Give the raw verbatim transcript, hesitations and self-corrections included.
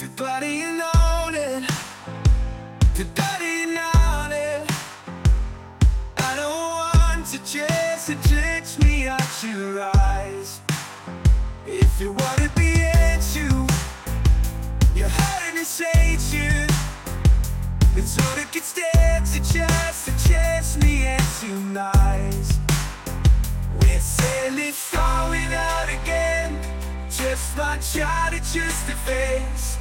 body on it, the body on it. I don't want to chase it, takes me out your eyes. If you wanna be into, you're hurting and Satan. It's all that gets dead to just to chase me and tonight. We're sailing, going out again. Just my child, it's just a face.